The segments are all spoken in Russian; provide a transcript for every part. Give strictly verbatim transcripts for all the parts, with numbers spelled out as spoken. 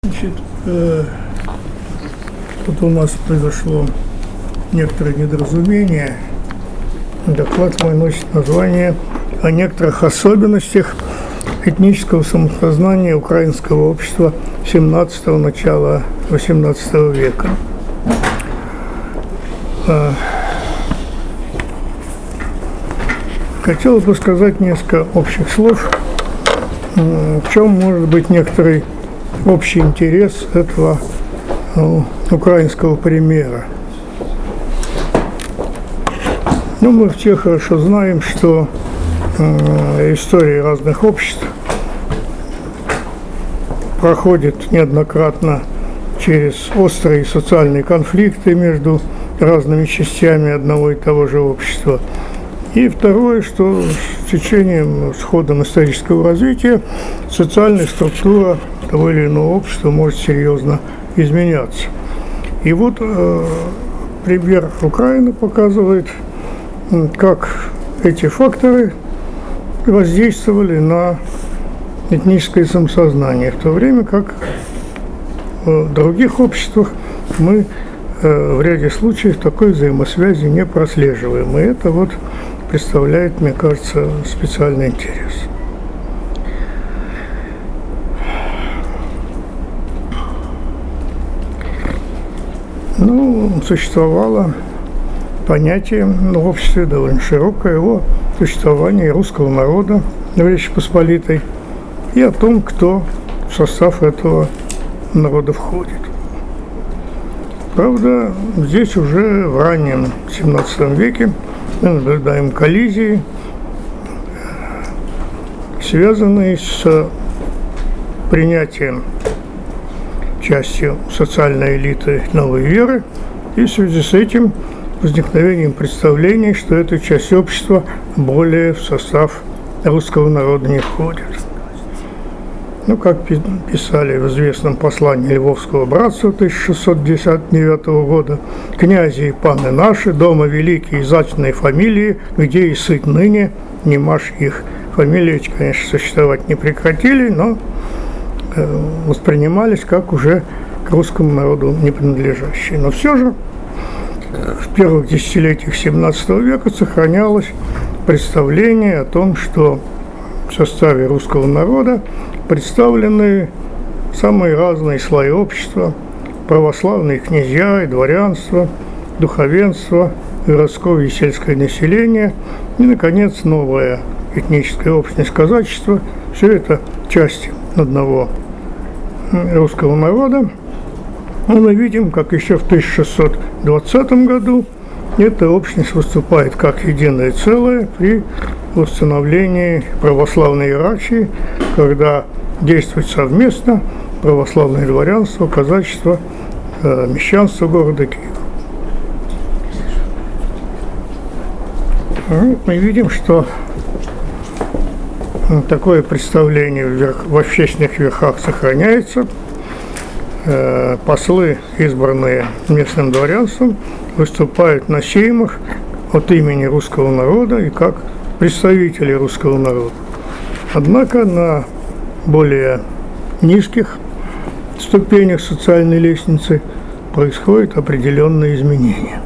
Значит, э, тут у нас произошло некоторое недоразумение. Доклад мой носит название о некоторых особенностях этнического самосознания украинского общества семнадцатого начала восемнадцатого века. Э, хотелось бы сказать несколько общих слов, э, в чем может быть некоторый общий интерес этого ну, украинского примера. Ну, мы все хорошо знаем, что э, истории разных обществ проходят неоднократно через острые социальные конфликты между разными частями одного и того же общества. И второе, что с течением, с ходом исторического развития социальная структура того или иного общества может серьезно изменяться. И вот э, пример Украины показывает, как эти факторы воздействовали на этническое самосознание, в то время как в других обществах мы э, в ряде случаев такой взаимосвязи не прослеживаем. И это вот представляет, мне кажется, специальный интерес. Ну, существовало понятие в обществе довольно широкое о существовании русского народа в Речи Посполитой и о том, кто в состав этого народа входит. Правда, здесь уже в раннем семнадцатом веке мы наблюдаем коллизии, связанные с принятием частью социальной элиты новой веры, и в связи с этим возникновением представлений, что эта часть общества более в состав русского народа не входит. Ну, как писали в известном послании Львовского братства тысяча шестьсот пятьдесят девятого года: «Князи и паны наши, дома великие и зачные фамилии, где и сыт ныне, не маш их». Фамилии эти, конечно, существовать не прекратили, но э, воспринимались как уже к русскому народу не принадлежащие. Но все же в первых десятилетиях семнадцатого века сохранялось представление о том, что в составе русского народа представлены самые разные слои общества: православные князья и дворянство, духовенство, городское и сельское население и, наконец, новая этническая общность казачества. Все это части одного русского народа. И мы видим, как еще в тысяча шестьсот двадцатом году эта общность выступает как единое целое при установлении православной иерархии, когда действует совместно православное дворянство, казачество, мещанство города Киева. Мы видим, что такое представление в общественных верхах сохраняется. Послы, избранные местным дворянством, выступают на сеймах от имени русского народа и как представители русского народа. Однако на более низких ступенях социальной лестницы происходят определенные изменения.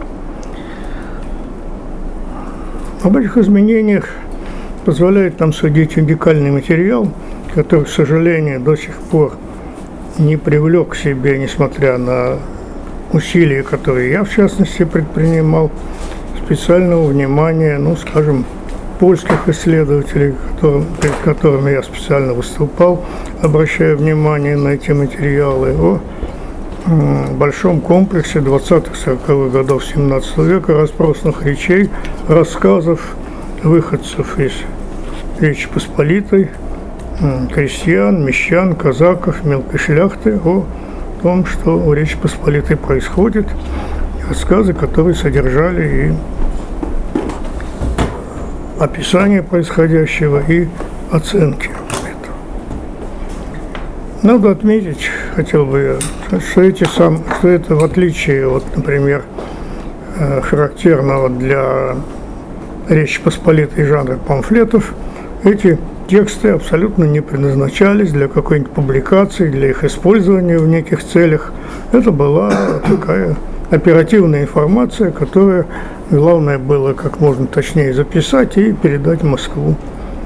Об этих изменениях позволяет нам судить уникальный материал, который, к сожалению, до сих пор не привлек к себе, несмотря на усилия, которые я, в частности, предпринимал, специального внимания, ну, скажем, польских исследователей, которым, перед которыми я специально выступал, обращая внимание на эти материалы, о м, большом комплексе двадцатых-сороковых годов семнадцатого века расспросных речей, рассказов выходцев из Речи Посполитой, крестьян, мещан, казаков, мелкой шляхты о том, что в Речи Посполитой происходит, рассказы, которые содержали и описание происходящего, и оценки этого. Надо отметить, хотел бы я, что, эти сам, что это, в отличие от, например, характерного для Речи Посполитой жанра памфлетов, эти тексты абсолютно не предназначались для какой-нибудь публикации, для их использования в неких целях. Это была такая оперативная информация, которая главное было как можно точнее записать и передать в Москву.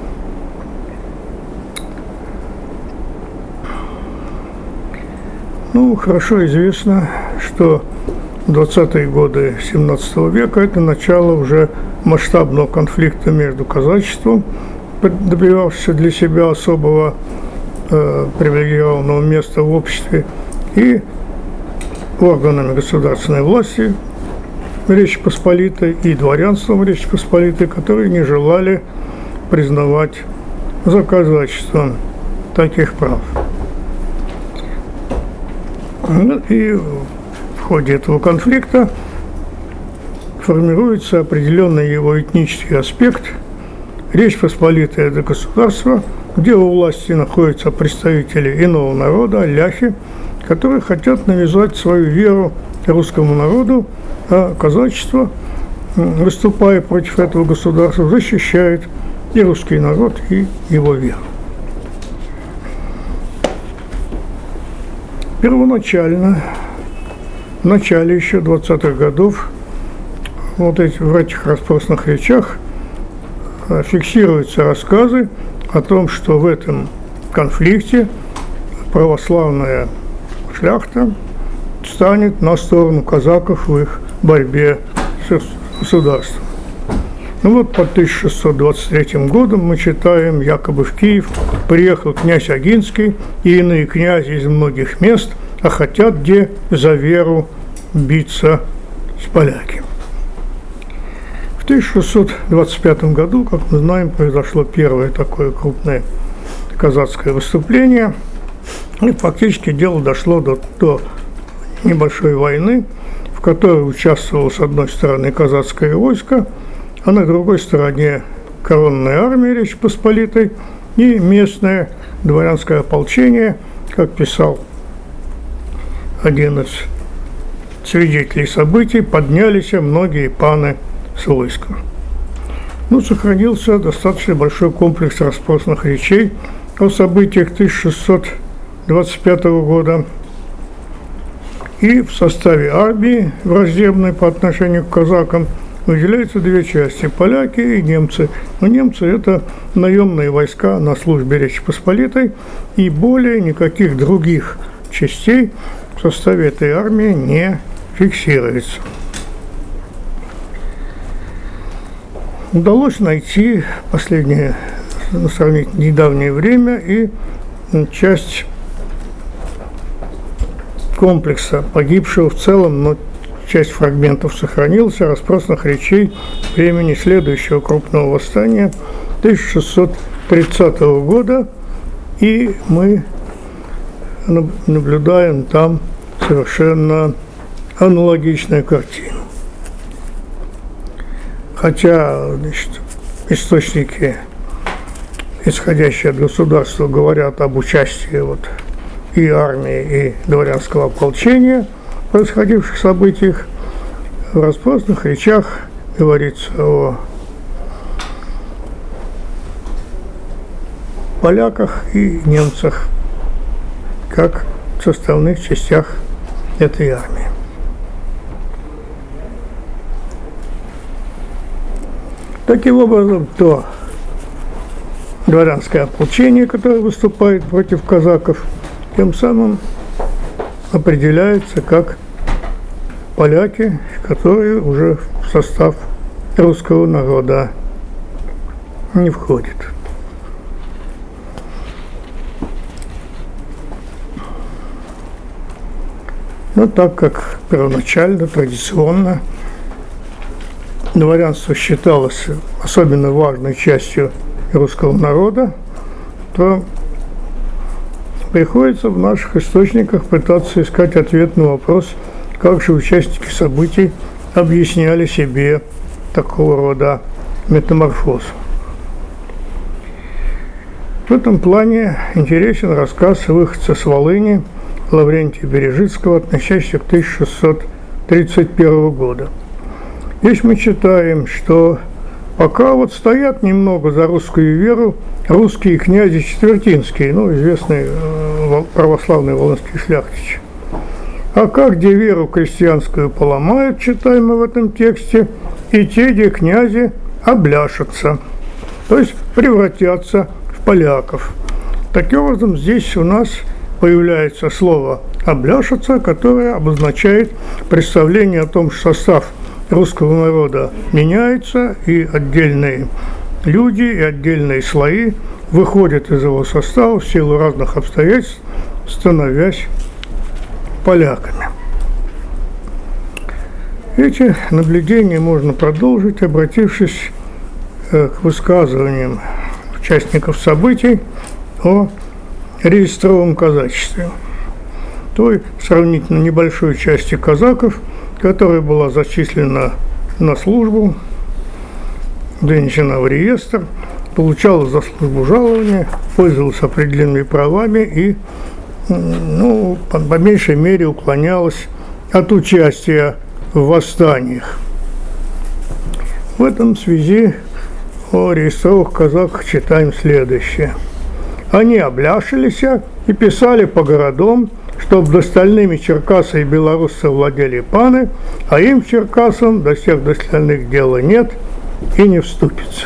Ну, хорошо известно, что в двадцатые годы семнадцатого века это начало уже масштабного конфликта между казачеством, добивавшимся для себя особого э, привилегированного места в обществе, и органами государственной власти Речи Посполитой и дворянством Речи Посполитой, которые не желали признавать за казачеством таких прав. И в ходе этого конфликта формируется определенный его этнический аспект. Речь Посполитая – это государство, где у власти находятся представители иного народа, ляхи, которые хотят навязать свою веру русскому народу, а казачество, выступая против этого государства, защищает и русский народ, и его веру. Первоначально, в начале еще двадцатых годов, вот эти, в этих расспросных речах фиксируются рассказы о том, что в этом конфликте православная шляхта станет на сторону казаков в их борьбе с государством. Ну вот под тысяча шестьсот двадцать третьим годом мы читаем, якобы в Киев приехал князь Агинский и иные князи из многих мест, а хотят где за веру биться с поляками. В тысяча шестьсот двадцать пятом году, как мы знаем, произошло первое такое крупное казацкое выступление, и фактически дело дошло до, до небольшой войны, в которой участвовало с одной стороны казацкое войско, а на другой стороне коронная армия Речи Посполитой и местное дворянское ополчение, как писал один из свидетелей событий, поднялись многие паны с войска. Ну, сохранился достаточно большой комплекс расспросных речей о событиях тысяча шестьсот двадцать пятого года. И в составе армии, враждебной по отношению к казакам, выделяются две части – поляки и немцы. Но немцы – это наемные войска на службе Речи Посполитой, и более никаких других частей в составе этой армии не фиксируется. Удалось найти последнее, сравнительно недавнее время, и часть комплекса погибшего в целом, но часть фрагментов сохранилась, расспросных речей времени следующего крупного восстания тысяча шестьсот тридцатого года, и мы наблюдаем там совершенно аналогичную картину. Хотя, значит, источники, исходящие от государства, говорят об участии вот и армии, и дворянского ополчения в происходивших событиях, в расспросных речах говорится о поляках и немцах как составных частях этой армии. Таким образом, то дворянское ополчение, которое выступает против казаков, тем самым определяется как поляки, которые уже в состав русского народа не входят. Но так как первоначально, традиционно, дворянство считалось особенно важной частью русского народа, то приходится в наших источниках пытаться искать ответ на вопрос, как же участники событий объясняли себе такого рода метаморфоз. В этом плане интересен рассказ выходца с Волыни Лаврентия Бережицкого, относящийся к тысяча шестьсот тридцать первому году. Здесь мы читаем, что Пока вот стоят немного за русскую веру русские князи четвертинские, ну, известные э, православные волынские шляхтичи. А как где веру крестьянскую поломают, читаем мы в этом тексте, и те, где князи обляшутся, то есть превратятся в поляков. Таким образом, здесь у нас появляется слово «обляшутся», которое обозначает представление о том, что состав русского народа меняется, и отдельные люди, и отдельные слои выходят из его состава в силу разных обстоятельств, становясь поляками. Эти наблюдения можно продолжить, обратившись к высказываниям участников событий о реестровом казачестве, той сравнительно небольшой части казаков, которая была зачислена на службу, вынесена в реестр, получала за службу жалования, пользовалась определенными правами и, ну, по, по меньшей мере уклонялась от участия в восстаниях. В этом связи о реестровых казаках читаем следующее. Они обляшились и писали по городам, чтоб достальными черкасы и белорусцы владели паны, а им, черкасам, до всех достальных дела нет и не вступится.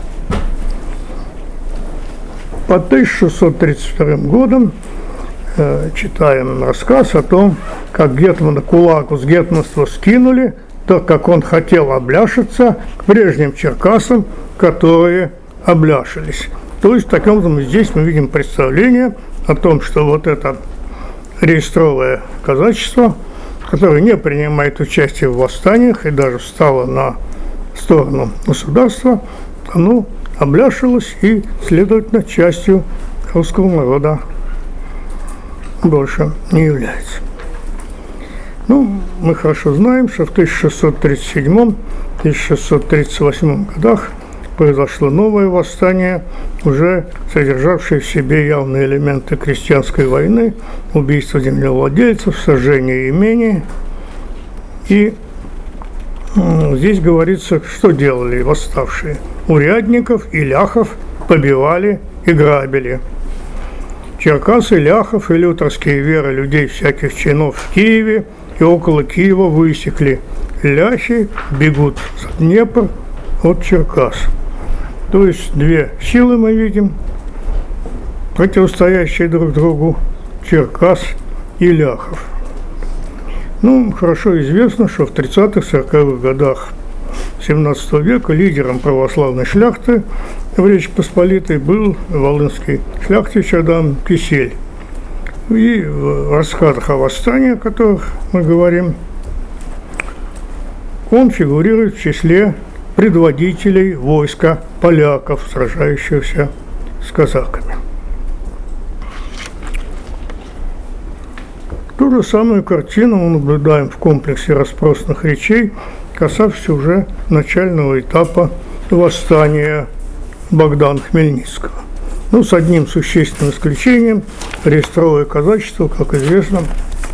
По тысяча шестьсот тридцать вторым годом э, читаем рассказ о том, как гетмана Кулагу с гетманства скинули, так как он хотел обляшиться к прежним черкасам, которые обляшились. То есть, таким образом, здесь мы видим представление о том, что вот это реестровое казачество, которое не принимает участие в восстаниях и даже встало на сторону государства, оно обляшилось и, следовательно, частью русского народа больше не является. Ну, мы хорошо знаем, что в тысяча шестьсот тридцать седьмом — тысяча шестьсот тридцать восьмом годах произошло новое восстание, уже содержавшее в себе явные элементы крестьянской войны, убийство землевладельцев, сожжение имений. И здесь говорится, что делали восставшие. Урядников и ляхов побивали и грабили. Черкасы, ляхов и лютерские веры людей всяких чинов в Киеве и около Киева высекли. Ляхи бегут за Днепр от Черкас. То есть две силы мы видим, противостоящие друг другу, Черкас и ляхов. Ну, хорошо известно, что в тридцатых-сороковых годах семнадцатого века лидером православной шляхты в Речи Посполитой был волынский шляхтич Адам Кисель. И в рассказах о восстании, о которых мы говорим, он фигурирует в числе предводителей войска поляков, сражающихся с казаками. Ту же самую картину мы наблюдаем в комплексе распросных речей, касавшихся уже начального этапа восстания Богдана Хмельницкого. Ну, с одним существенным исключением: реестровое казачество, как известно,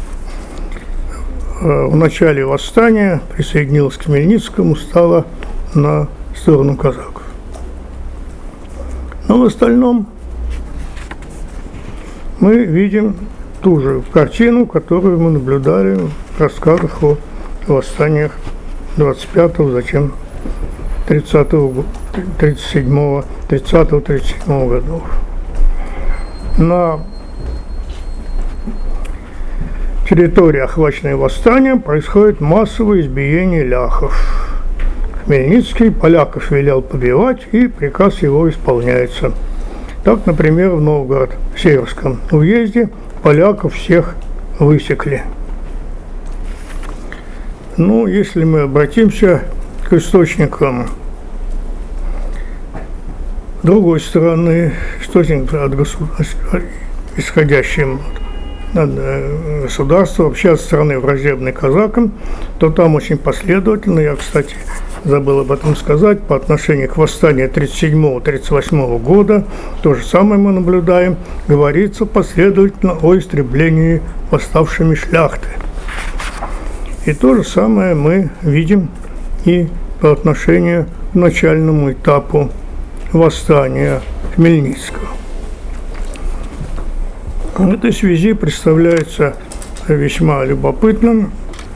в начале восстания присоединилось к Хмельницкому, стало на сторону казаков. Но в остальном мы видим ту же картину, которую мы наблюдали в рассказах о восстаниях двадцать пятого, затем тридцатого, тридцать седьмого, тридцатого, тридцать седьмого годов. На территории, охваченной восстанием, происходит массовое избиение ляхов. Хмельницкий поляков велел побивать, и приказ его исполняется. Так, например, в Новгород-Северском уезде поляков всех высекли. Ну, если мы обратимся к источникам другой стороны, источникам от государства, исходящим от государства, вообще от страны враждебной казакам, то там очень последовательно, я, кстати, забыл об этом сказать, по отношению к восстанию тридцать седьмого — тридцать восьмого года, то же самое мы наблюдаем, говорится последовательно о истреблении восставшими шляхты. И то же самое мы видим и по отношению к начальному этапу восстания Хмельницкого. В этой связи представляется весьма любопытным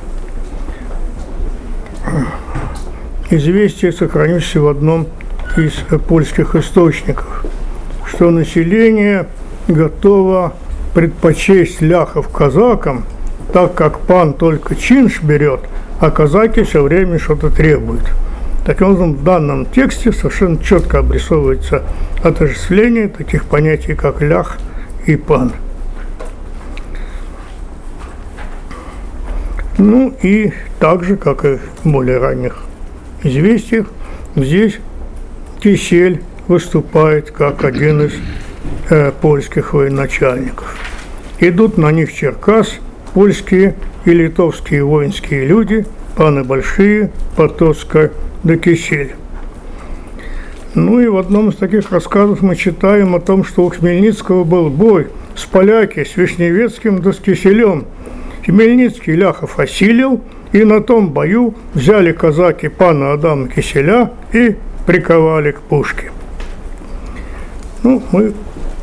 известие, сохранившееся в одном из польских источников, что население готово предпочесть ляхов казакам, так как пан только чинш берет, а казаки все время что-то требуют. Таким образом, в данном тексте совершенно четко обрисовывается отождествление таких понятий, как лях и пан. Ну и так же, как и в более ранних известиях, здесь Кисель выступает как один из э, польских военачальников. Идут на них Черкас, польские и литовские воинские люди, паны большие, Потоцка да Кисель. Ну и в одном из таких рассказов мы читаем о том, что у Хмельницкого был бой с поляки, с Вишневецким да с Киселем. Хмельницкий ляхов осилил, и на том бою взяли казаки пана Адама Киселя и приковали к пушке. Ну, мы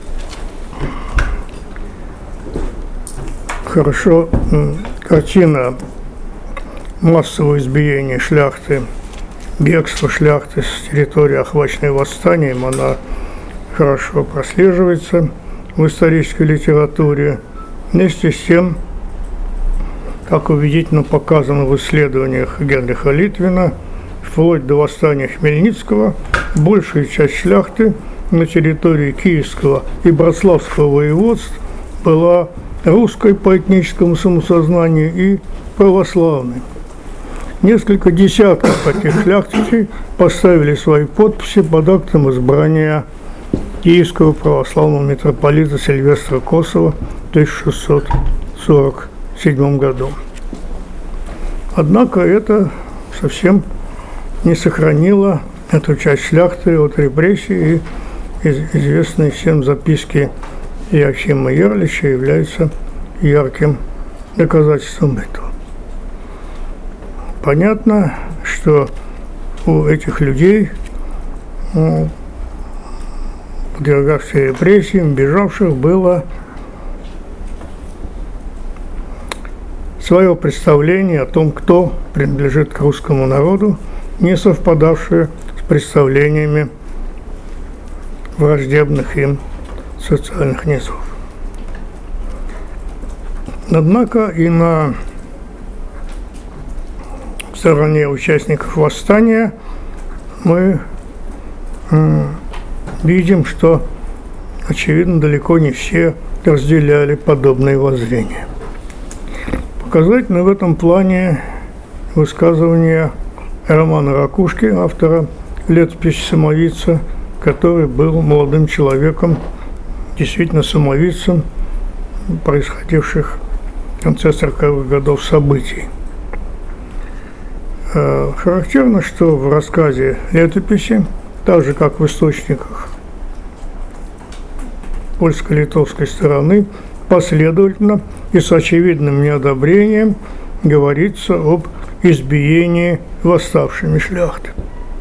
хорошо, картина массового избиения шляхты, бегства шляхты с территории, охваченной восстанием, она хорошо прослеживается в исторической литературе. Вместе с тем, как убедительно показано в исследованиях Генриха Литвина, вплоть до восстания Хмельницкого, большая часть шляхты на территории Киевского и Братславского воеводств была русской по этническому самосознанию и православной. Несколько десятков таких шляхтичей поставили свои подписи под актом избрания киевского православного митрополита Сильвестра Косова в тысяча шестьсот сорок седьмом году. Однако это совсем не сохранило эту часть шляхты от репрессий, и известные всем записки Иоахима Ярлича являются ярким доказательством этого. Понятно, что у этих людей, подвергавшихся репрессиям, бежавших, было свое представление о том, кто принадлежит к русскому народу, не совпадавшее с представлениями враждебных им социальных низов. Однако и на стороне участников восстания мы м, видим, что, очевидно, далеко не все разделяли подобные воззрения. Показательно в этом плане высказывание Романа Ракушки, автора летописи «Самовидца», который был молодым человеком, действительно самовидцем происходивших в конце сороковых годов событий. Характерно, что в рассказе летописи, так же как в источниках польско-литовской стороны, последовательно и с очевидным неодобрением говорится об избиении восставшими шляхты.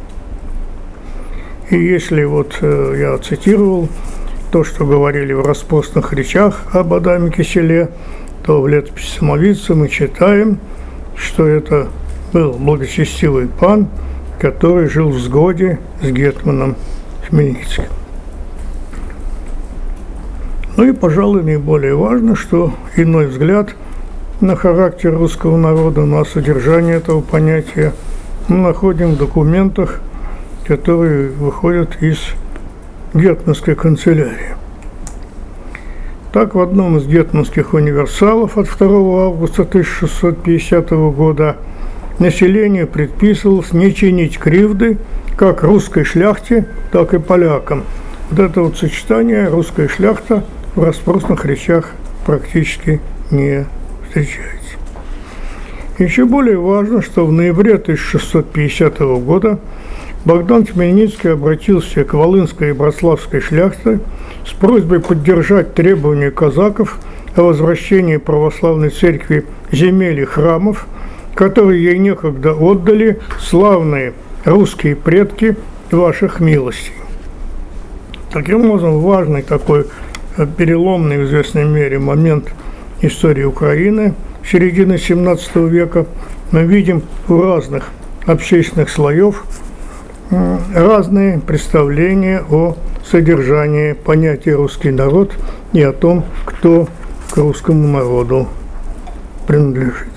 И если вот э, я цитировал то, что говорили в распостных речах об Адаме Киселе, то в летописи «Самовидца» мы читаем, что это был благочестивый пан, который жил в сгоде с гетманом Хмельницким. Ну и, пожалуй, наиболее важно, что иной взгляд на характер русского народа, на содержание этого понятия мы находим в документах, которые выходят из гетманской канцелярии. Так, в одном из гетманских универсалов от второго августа тысяча шестьсот пятидесятого года населению предписывалось не чинить кривды как русской шляхте, так и полякам. Вот это вот сочетание русская шляхта в распростных речах практически не встречается. Еще более важно, что в ноябре тысяча шестьсот пятидесятого года Богдан Хмельницкий обратился к волынской и братславской шляхте с просьбой поддержать требования казаков о возвращении православной церкви земель и храмов, которые ей некогда отдали славные русские предки ваших милостей. Таким образом, важный такой переломный в известной мере момент истории Украины середины семнадцатого века. Мы видим у разных общественных слоев разные представления о содержании понятия «русский народ» и о том, кто к русскому народу принадлежит.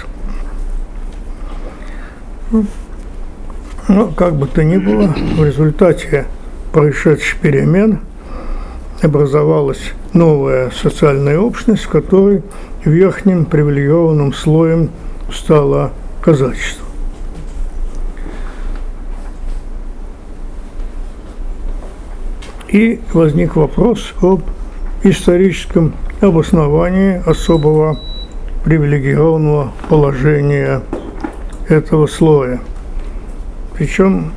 Но, как бы то ни было, в результате происшедших перемен образовалась новая социальная общность, в которой верхним привилегированным слоем стало казачество. И возник вопрос об историческом обосновании особого привилегированного положения этого слоя. Причем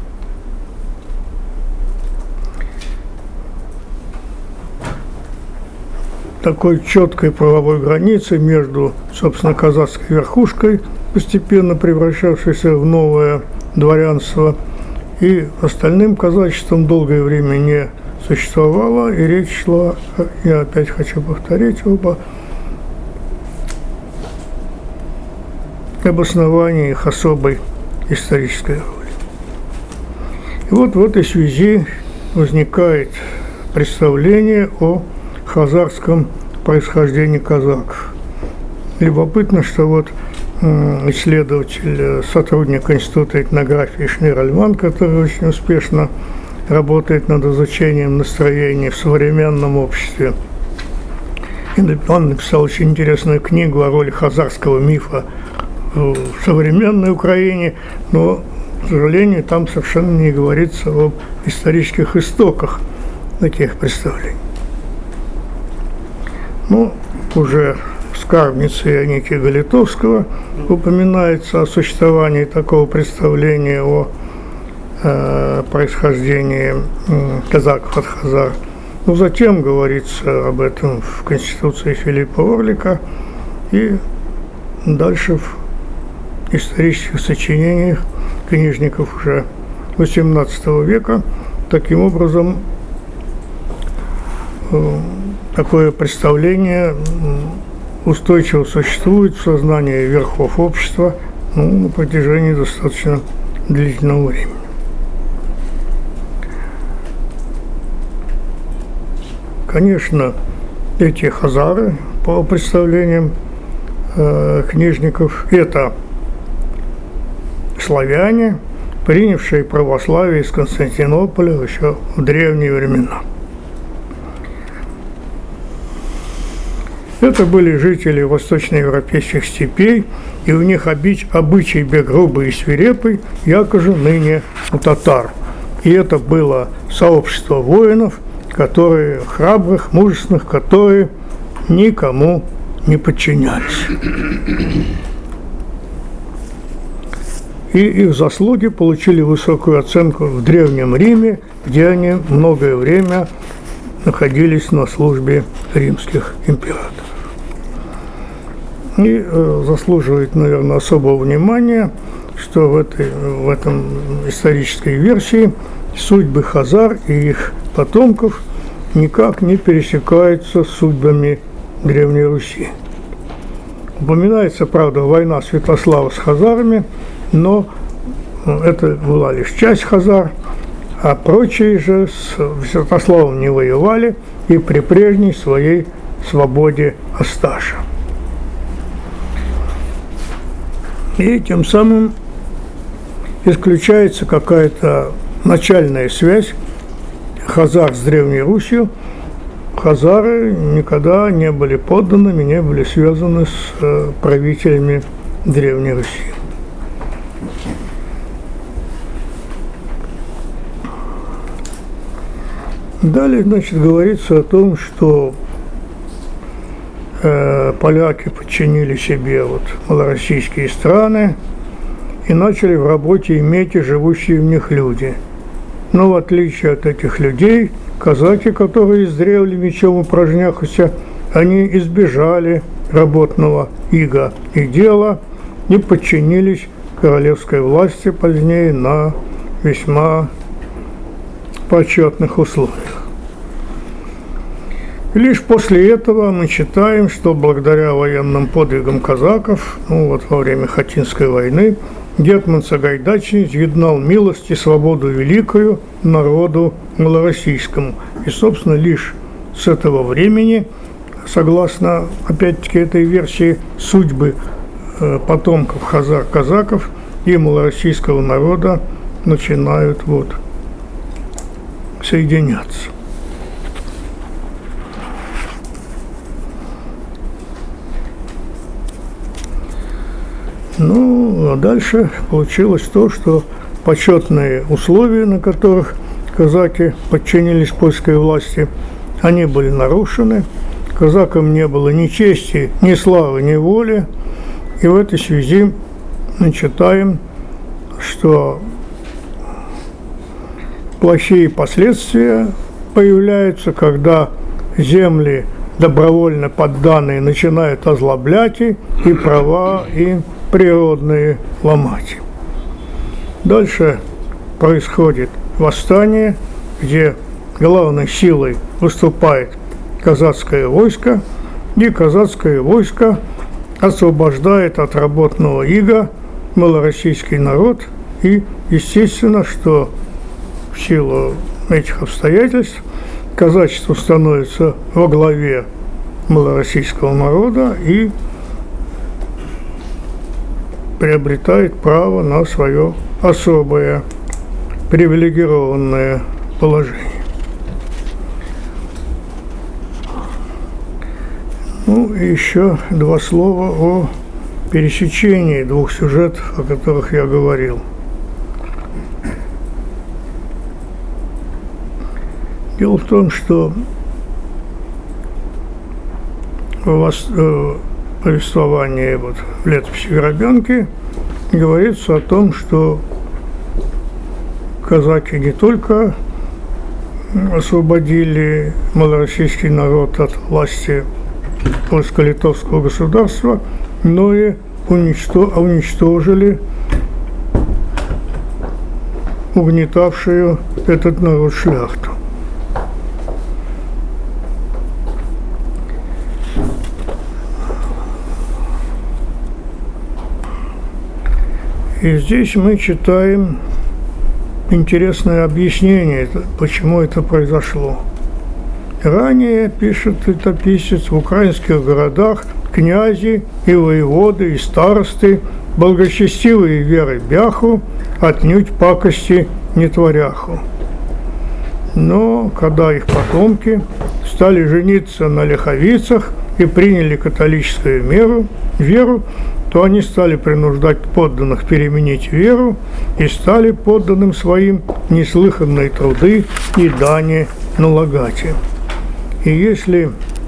такой четкой правовой границы между, собственно, казацкой верхушкой, постепенно превращавшейся в новое дворянство, и остальным казачеством долгое время не существовало, и речь шла, я опять хочу повторить, об обосновании их особой исторической роли. И вот в этой связи возникает представление о хазарском происхождении казаков. Любопытно, что вот исследователь, сотрудник Института этнографии Шнир Альман, который очень успешно работает над изучением настроений в современном обществе, он написал очень интересную книгу о роли хазарского мифа в современной Украине, но, к сожалению, там совершенно не говорится об исторических истоках таких представлений. Ну, уже в скарбнице Ионики Галитовского упоминается о существовании такого представления о э, происхождении э, казаков от хазар. Но затем говорится об этом в Конституции Филиппа Орлика и дальше в исторических сочинениях книжников уже восемнадцатого века. Таким образом, э, такое представление устойчиво существует в сознании верхов общества, ну, на протяжении достаточно длительного времени. Конечно, эти хазары, по представлениям э, книжников, это славяне, принявшие православие из Константинополя еще в древние времена. Это были жители восточноевропейских степей, и у них обич, обычай бег грубый и свирепый, якоже ныне у татар. И это было сообщество воинов, которые храбрых, мужественных, которые никому не подчинялись. И их заслуги получили высокую оценку в Древнем Риме, где они многое время находились на службе римских императоров. И э, заслуживает, наверное, особого внимания, что в, этой, в этом исторической версии судьбы хазар и их потомков никак не пересекаются с судьбами Древней Руси. Упоминается, правда, война Святослава с хазарами, но это была лишь часть хазар, а прочие же с Святославом не воевали и при прежней своей свободе осташа. И тем самым исключается какая-то начальная связь хазар с Древней Русью. Хазары никогда не были подданными, не были связаны с правителями Древней Руси. Далее, значит, говорится о том, что э, поляки подчинили себе вот малороссийские страны и начали в работе иметь и живущие в них люди. Но в отличие от этих людей, казаки, которые издревле мечом упражняхуся, они избежали работного ига и дела и подчинились королевской власти позднее на весьма почетных условиях. И лишь после этого мы читаем, что благодаря военным подвигам казаков, ну вот во время Хатинской войны, гетман Сагайдачный изъеднал милость и свободу великую народу малороссийскому. И, собственно, лишь с этого времени, согласно, опять-таки, этой версии, судьбы э, потомков хазар казаков и малороссийского народа начинают вот соединяться. Ну, а дальше получилось то, что почетные условия, на которых казаки подчинились польской власти, они были нарушены. Казакам не было ни чести, ни славы, ни воли. И в этой связи мы читаем, что плохие последствия появляются, когда земли, добровольно подданные, начинают озлоблять и права, и природные ломать. Дальше происходит восстание, где главной силой выступает казацкое войско, и казацкое войско освобождает от работного ига малороссийский народ, и естественно, что в силу этих обстоятельств казачество становится во главе малороссийского народа и приобретает право на свое особое привилегированное положение. Ну и еще два слова о пересечении двух сюжетов, о которых я говорил. Дело в том, что в повествовании вот, в летописи Грабянки говорится о том, что казаки не только освободили малороссийский народ от власти польско-литовского государства, но и уничтожили угнетавшую этот народ шляхту. И здесь мы читаем интересное объяснение, почему это произошло. Ранее, пишет летописец, в украинских городах князи и воеводы, и старосты, благочестивые веры бяху, отнюдь пакости не творяху. Но когда их потомки стали жениться на лиховицах и приняли католическую меру, веру, то они стали принуждать подданных переменить веру и стали подданным своим неслыханные труды и дани налагать. И если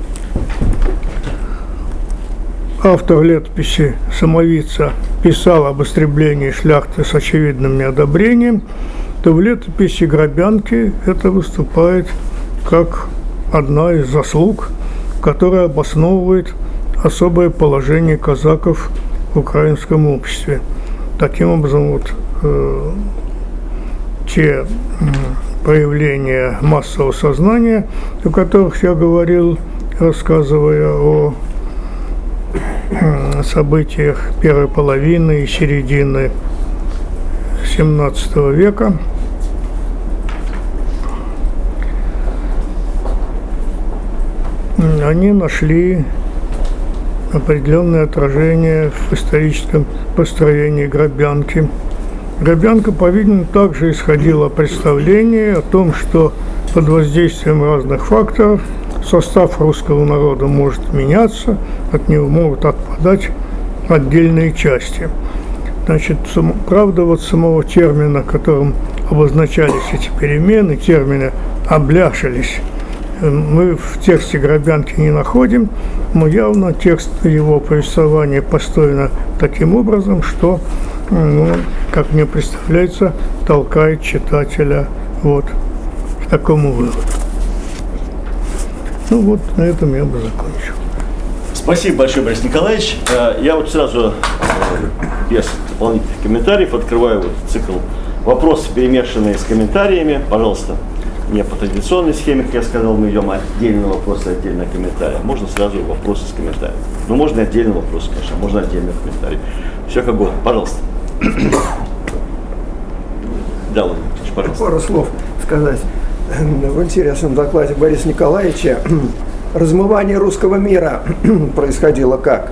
автор летописи Самовица писал об истреблении шляхты с очевидным неодобрением, то в летописи Грабянки это выступает как одна из заслуг, которая обосновывает особое положение казаков в украинском обществе. Таким образом, вот э, те э, проявления массового сознания, о которых я говорил, рассказывая о э, событиях первой половины и середины семнадцатого века, они нашли определенное отражение в историческом построении Грабянки. Грабянка, по-видимому, также исходила представление о том, что под воздействием разных факторов состав русского народа может меняться, от него могут отпадать отдельные части. Значит, правда, вот самого термина, которым обозначались эти перемены, термины «обляшились», мы в тексте Грабянки не находим, но явно текст его повествования построен таким образом, что, ну, как мне представляется, толкает читателя вот к такому выводу. Ну вот, на этом я бы закончил. Спасибо большое, Борис Николаевич. Я вот сразу без дополнительных комментариев открываю вот цикл Вопросы, перемешанные с комментариями. Пожалуйста, не по традиционной схеме, как я сказал, мы идем отдельно вопросы, отдельно комментарии. Можно сразу вопросы с комментариями. Ну, можно отдельно вопросы, конечно, можно отдельно комментарии. Все как угодно. Пожалуйста. Да, Владимир Ильич, пожалуйста. Пару слов сказать. В интересном докладе Бориса Николаевича размывание русского мира происходило как?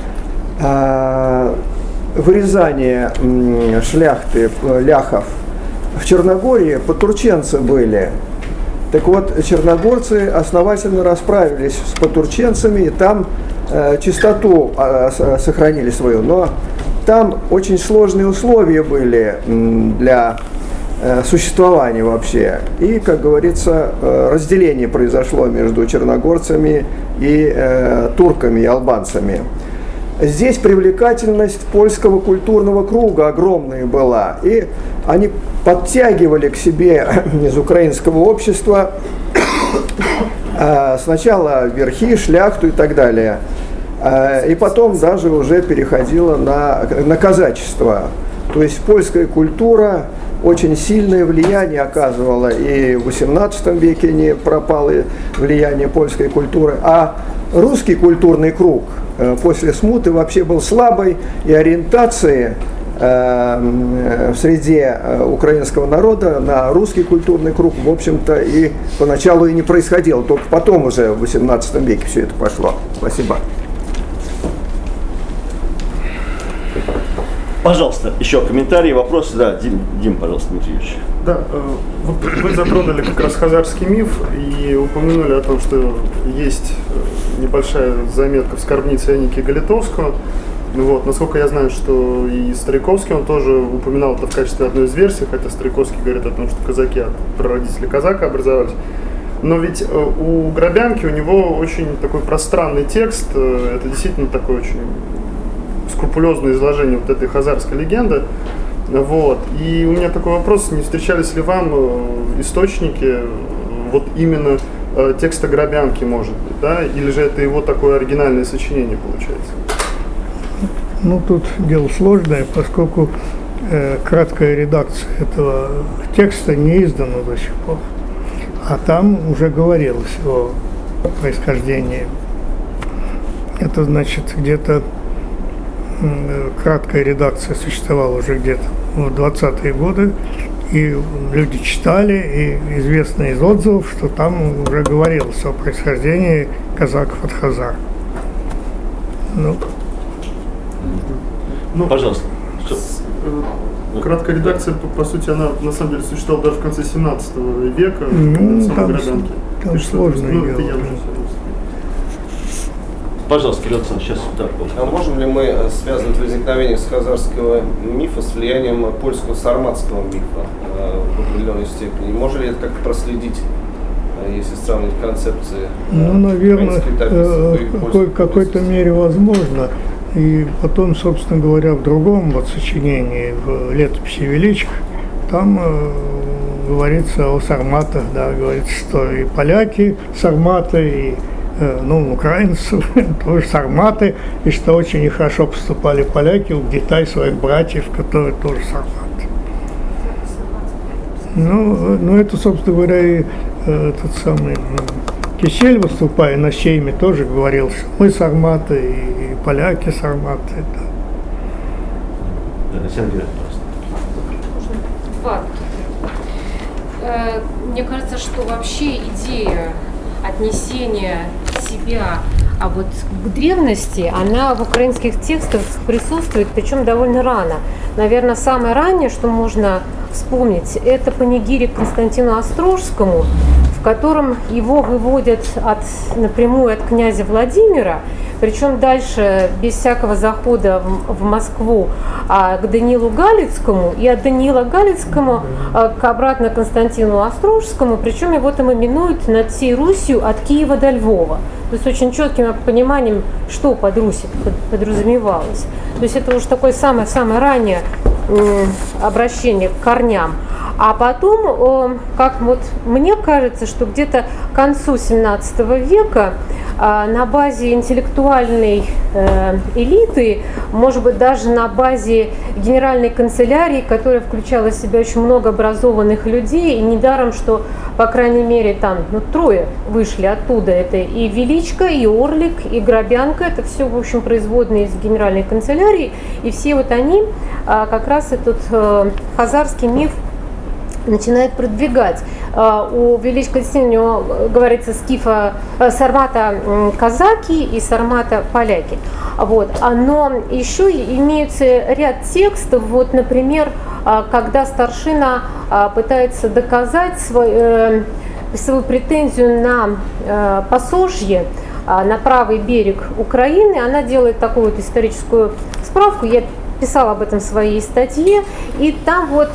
Вырезание шляхты, ляхов в Черногории потурченцы были. Так вот, черногорцы основательно расправились с потурченцами, и там э, чистоту э, сохранили свою. Но там очень сложные условия были м, для э, существования вообще. И, как говорится, э, разделение произошло между черногорцами и э, турками, и албанцами. Здесь привлекательность польского культурного круга огромная была, и они подтягивали к себе из украинского общества сначала верхи, шляхту и так далее, и потом даже уже переходило на, на казачество. То есть польская культура очень сильное влияние оказывала, и в восемнадцатом веке не пропало влияние польской культуры, а русский культурный круг после смуты вообще был слабой, и ориентации э, в среде украинского народа на русский культурный круг, в общем-то, и поначалу и не происходило, только потом уже в восемнадцатом веке все это пошло. Спасибо. Пожалуйста, еще комментарии, вопросы. Да, Дим, Дим, пожалуйста, Дмитрий Юрьевич. Да, вот вы затронули как раз хазарский миф и упомянули о том, что есть небольшая заметка в скарбнице Аники Галитовского. Вот, насколько я знаю, что и Стариковский, он тоже упоминал это в качестве одной из версий, хотя Стариковский говорит о том, что казаки от прародителей казака образовались. Но ведь у Грабянки у него очень такой пространный текст, это действительно такой очень скрупулезное изложение вот этой хазарской легенды. Вот. И у меня такой вопрос, не встречались ли вам источники вот именно текста Грабянки, может быть, да? Или же это его такое оригинальное сочинение получается? Ну, тут дело сложное, поскольку э, краткая редакция этого текста не издана до сих пор. А там уже говорилось о происхождении. Это значит, где-то э, краткая редакция существовала уже где-то в двадцатые годы, и люди читали, и известно из отзывов, что там уже говорилось о происхождении казаков от хазар. Ну, Ну, пожалуйста. Краткая редакция, по, по сути, она на самом деле существовала даже в конце семнадцатого века, ну, самой Грабянки. Там так сложно. Ну, это я уже Пожалуйста, Кирилл Александрович, сейчас да. А можем ли мы связывать возникновение хазарского мифа с влиянием польского сарматского мифа э, в определенной степени? Можно ли это как-то проследить, э, если сравнить концепции? Э, ну, наверное, э, в какой, какой-то мере возможно. И потом, собственно говоря, в другом вот сочинении, в летописи величек, там э, говорится о сарматах, да, говорится, что и поляки сарматы, и э, ну, украинцы тоже сарматы, и что очень нехорошо поступали поляки, угнетая своих братьев, которые тоже сарматы. Ну, ну это, собственно говоря, и э, тот самый Кисель, выступая на сейме, тоже говорил, что мы сарматы, и, и поляки сарматы. Да. Да, Александр, Два. Мне кажется, что вообще идея отнесения себя а вот к древности, она в украинских текстах присутствует, причем довольно рано. Наверное, самое раннее, что можно вспомнить, это панигирик Константину Острожскому, в котором его выводят от, напрямую от князя Владимира, причем дальше без всякого захода в, в Москву, а к Даниилу Галицкому, и от Даниила Галицкому а, к обратно Константину Острожскому, причем его там именуют над всей Русью от Киева до Львова. То есть очень четким пониманием, что под Русью подразумевалось. То есть это уже такое самое-самое раннее э, обращение к корням. А потом, как вот мне кажется, что где-то к концу семнадцатого века на базе интеллектуальной элиты, может быть, даже на базе генеральной канцелярии, которая включала в себя очень много образованных людей, и недаром, что, по крайней мере, там ну, трое вышли оттуда, это и Величко, и Орлик, и Грабянка, это все, в общем, производные из генеральной канцелярии, и все вот они как раз этот хазарский миф начинает продвигать. У Величко действительно говорится скифа, сармата казаки и сармата поляки. Вот. Но еще имеется ряд текстов, вот, например, когда старшина пытается доказать свой, свою претензию на посожье, на правый берег Украины, она делает такую вот историческую справку. Я писала об этом в своей статье, и там вот,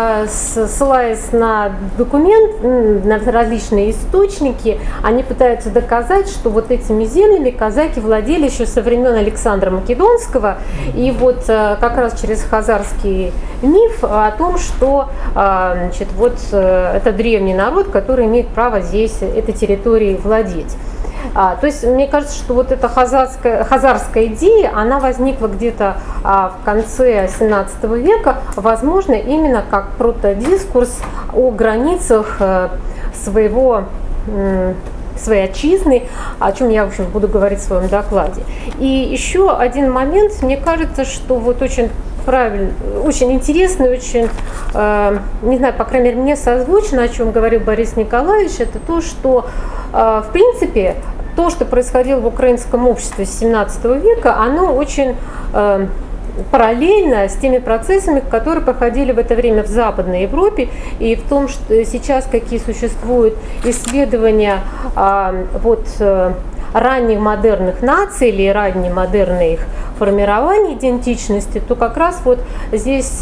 ссылаясь на документ, на различные источники, они пытаются доказать, что вот этими землями казаки владели еще со времен Александра Македонского, и вот как раз через хазарский миф о том, что значит, вот это древний народ, который имеет право здесь этой территорией владеть. А, то есть, мне кажется, что вот эта хазарская, хазарская идея, она возникла где-то а, в конце семнадцатого века, возможно, именно как протодискурс о границах а, своего, м, своей отчизны, о чем я, в общем, буду говорить в своем докладе. И еще один момент, мне кажется, что вот очень правильно, очень интересно, очень, э, не знаю, по крайней мере, мне созвучно, о чем говорил Борис Николаевич, это то, что, э, в принципе, то, что происходило в украинском обществе с семнадцатого века, оно очень э, параллельно с теми процессами, которые проходили в это время в Западной Европе, и в том, что сейчас какие существуют исследования э, вот, э, ранних модерных наций или ранних модерных формирования идентичности, то как раз вот здесь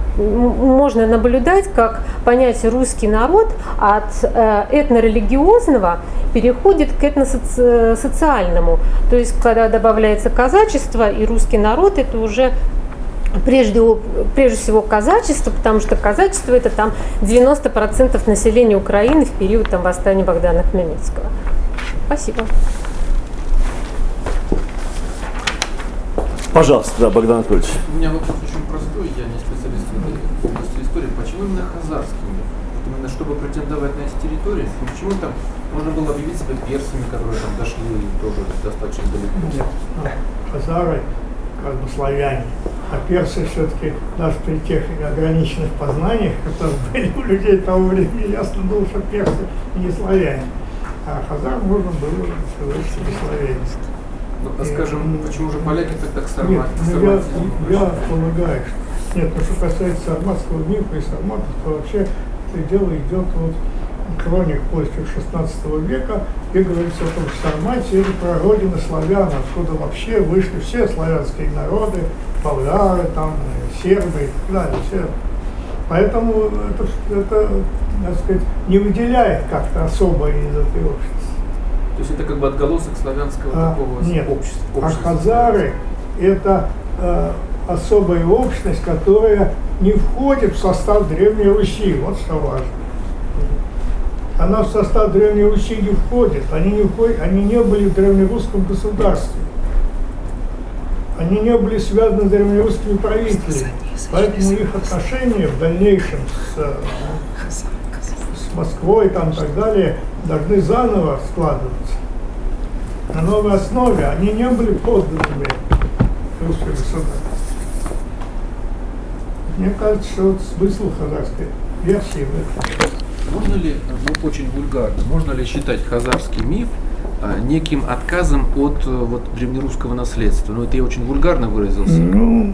можно наблюдать, как понятие русский народ от этнорелигиозного переходит к этносоциальному. То есть, когда добавляется казачество и русский народ, это уже Прежде, прежде всего казачество, потому что казачество это там девяносто процентов населения Украины в период там, восстания Богдана Хмельницкого. Спасибо. Пожалуйста, да, Богдан Анатольевич. У меня вопрос очень простой, я не специалист в этой области истории. Почему именно хазарский миф? Вот именно чтобы претендовать на эти территории, почему там можно было объявить себя персами, которые там дошли тоже достаточно далеко? Нет, хазары как бы славяне, а персы все-таки даже при тех ограниченных познаниях, которые были у людей того времени, ясно было, что персы не славяне, а хазар можно было сказать, что не славяне. Ну, а скажем, и, почему же поляки так так Нет, сарматы? ну, я, я полагаю, что нет, ну что касается сарматского мифа и сарматов, то вообще это дело идет вот хроник польских шестнадцатого века, где говорится о том, что Сарматия это прародина славян, откуда вообще вышли все славянские народы, болгары, там, сербы и так далее. Все. Поэтому это, это, так сказать, не выделяет как-то особо из этой общности. То есть это как бы отголосок славянского а, такого нет. общества? А хазары это э, особая общность, которая не входит в состав Древней Руси. Вот что важно. Она в состав Древней Руси не входит. Они не, входят, они не были в древнерусском государстве. Они не были связаны с древнерусскими правителями. Поэтому их отношения в дальнейшем с, с Москвой там, и так далее должны заново складываться. На новой основе они не были подданными русского государства. Мне кажется, что вот смысл хазарской версии в этом. Можно ли, ну, очень вульгарно, можно ли считать хазарский миф а, неким отказом от вот, древнерусского наследства? Ну, это я очень вульгарно выразился. Ну,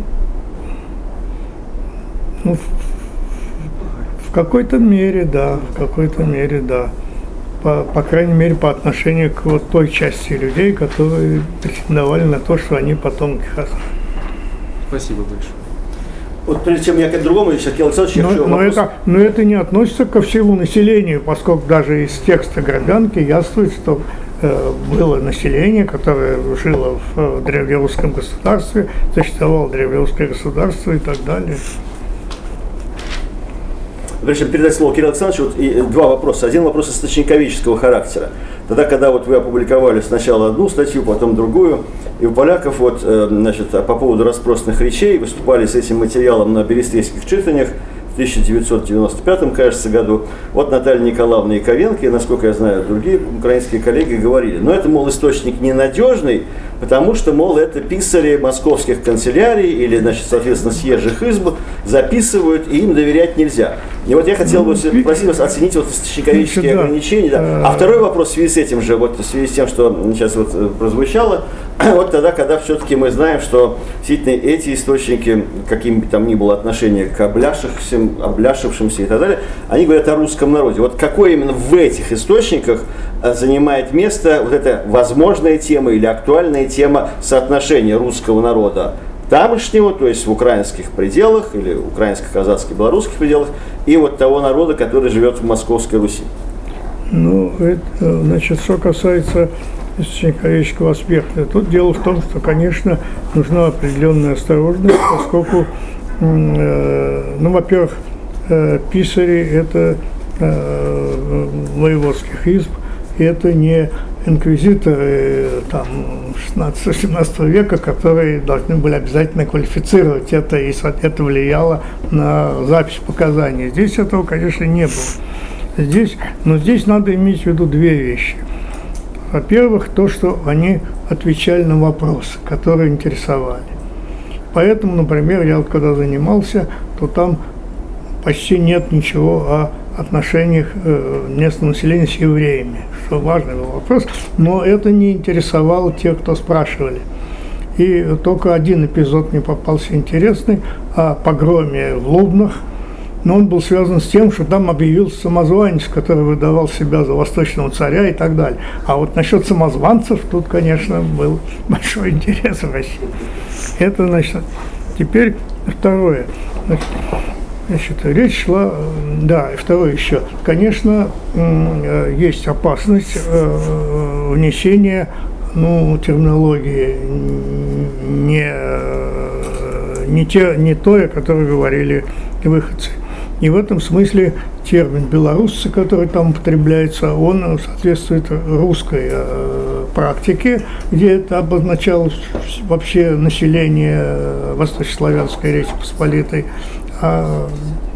ну в, в какой-то мере, да, в какой-то мере, да. По, по крайней мере, по отношению к вот той части людей, которые претендовали на то, что они потомки хазар. Спасибо большое. Вот прежде чем я к другому, Сергей Александрович, я но, хочу но, вопрос. это, но это не относится ко всему населению, поскольку даже из текста Грабянки яствует, что э, было население, которое жило в э, древнерусском государстве, существовало древнерусское государство и так далее. прежде чем передать слово Кириллу Александровичу, вот и два вопроса. Один вопрос источниковедческого характера. Тогда, когда вот вы опубликовали сначала одну статью, потом другую, и у поляков вот, значит, по поводу распросных речей выступали с этим материалом на берестрейских читаниях в тысяча девятьсот девяносто пятом, кажется, году. Вот Наталья Николаевна Яковенко, и, насколько я знаю, другие украинские коллеги говорили. Но это, мол, источник ненадежный, потому что, мол, это писари московских канцелярий или, значит, соответственно, съезжих изб записывают, и им доверять нельзя. И вот я хотел бы попросить вас оценить вот источниковедческие да. ограничения. Да. А второй вопрос в связи с этим же, вот в связи с тем, что сейчас вот прозвучало, вот тогда, когда все-таки мы знаем, что действительно эти источники, каким бы там ни было отношение к обляшившимся, обляшившимся и так далее, они говорят о русском народе. Вот какое именно в этих источниках занимает место вот эта возможная тема или актуальная тема соотношения русского народа тамошнего, то есть в украинских пределах или украинско-казахских, белорусских пределах, и вот того народа, который живет в Московской Руси? Ну, это, значит, что касается источниковедческого аспекта, тут дело в том, что, конечно, нужна определенная осторожность, поскольку, э, ну, во-первых, э, писари – это э, воеводских изб, и это не инквизиторы там шестнадцатого-семнадцатого века, которые должны были обязательно квалифицировать это, и это влияло на запись показаний. Здесь этого, конечно, не было. Здесь, но здесь надо иметь в виду две вещи. Во-первых, то, что они отвечали на вопросы, которые интересовали. Поэтому, например, я вот когда занимался, то там почти нет ничего о отношениях местного населения с евреями, что важный был вопрос, но это не интересовало тех, кто спрашивали. И только один эпизод мне попался интересный о погроме в Лубнах, но он был связан с тем, что там объявился самозванец, который выдавал себя за восточного царя и так далее. А вот насчет самозванцев тут, конечно, был большой интерес в России. Это, значит, теперь второе. Значит, речь шла, да, и второе еще. Конечно, есть опасность внесения, ну, терминологии не, не, те, не той, о которой говорили выходцы. И в этом смысле термин «белорусцы», который там употребляется, он соответствует русской практике, где это обозначалось вообще население Восточнославянской Речи Посполитой. А,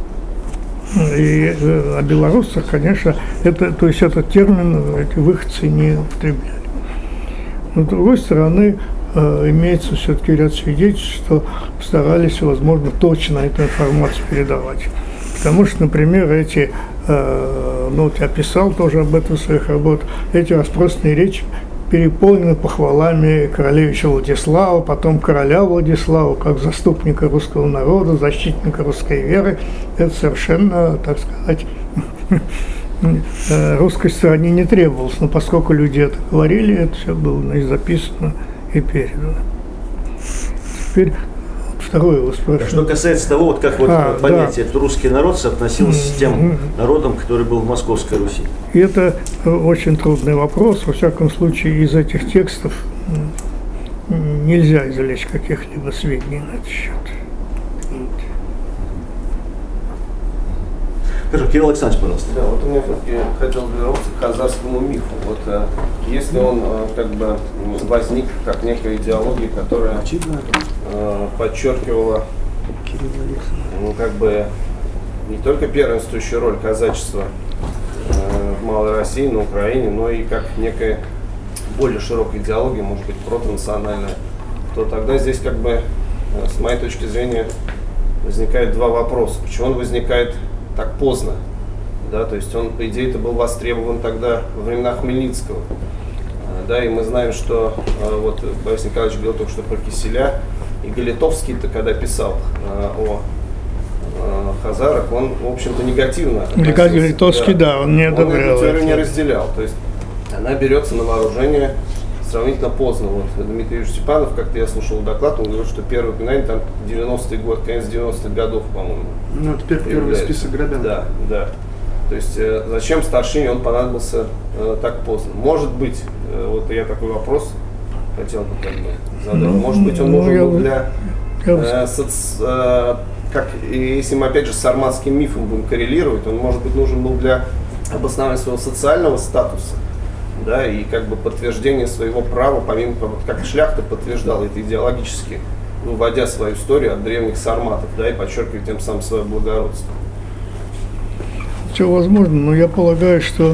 и, о белорусах, конечно, это, то есть этот термин эти выходцы не употребляли. Но с другой стороны, э, имеется все-таки ряд свидетельств, что старались, возможно, точно эту информацию передавать. Потому что, например, эти, э, ну вот я писал тоже об этом в своих работах, эти распросные речи переполнены похвалами королевича Владислава, потом короля Владислава, как заступника русского народа, защитника русской веры. Это совершенно, так сказать, русской стороне не требовалось, но поскольку люди это говорили, это все было, значит, записано и передано. Теперь второе вы спрашиваете. Что касается того, вот как вот а, понятие да. «это русский народ» соотносился с тем народом, который был в Московской Руси. И это очень трудный вопрос. Во всяком случае, из этих текстов нельзя извлечь каких-либо сведений на этот счет. Хорошо, Кирилл Александрович, пожалуйста. Да, вот у меня все-таки хотел вернуться к хазарскому мифу. Вот э, если он э, как бы возник как некая идеология, которая э, подчеркивала ну, как бы не только первенствующую роль казачества э, в Малой России, на Украине, но и как некая более широкая идеология, может быть, протонациональная, то тогда здесь как бы, э, с моей точки зрения, возникает два вопроса. Почему он возникает так поздно, да, то есть он, по идее, это был востребован тогда во времена Хмельницкого, да, и мы знаем, что вот Борис Николаевич говорил только что про Киселя, и Галитовский-то, когда писал о хазарах, он, в общем-то, негативно относился. Галитовский, да, он не одобрял. Он эту не разделял, то есть она берется на вооружение сравнительно поздно. Вот Дмитрий Юрьевич Степанов, как-то я слушал доклад, он говорил, что первое упоминание там девяностые годы, конец девяностых годов, по-моему. Ну, теперь первый список грабян. Да, да. То есть э, зачем старшине он понадобился э, так поздно? Может быть, э, вот я такой вопрос хотел бы как бы задать. Ну, Может быть, он ну, нужен я... был для э, соц, э, как, если мы опять же с сарматским мифом будем коррелировать, он, может быть, нужен был для обоснования своего социального статуса, да, и как бы подтверждение своего права, помимо того, как шляхта подтверждала это идеологически, выводя свою историю от древних сарматов, да, и подчеркивая тем самым свое благородство. Все возможно, но я полагаю, что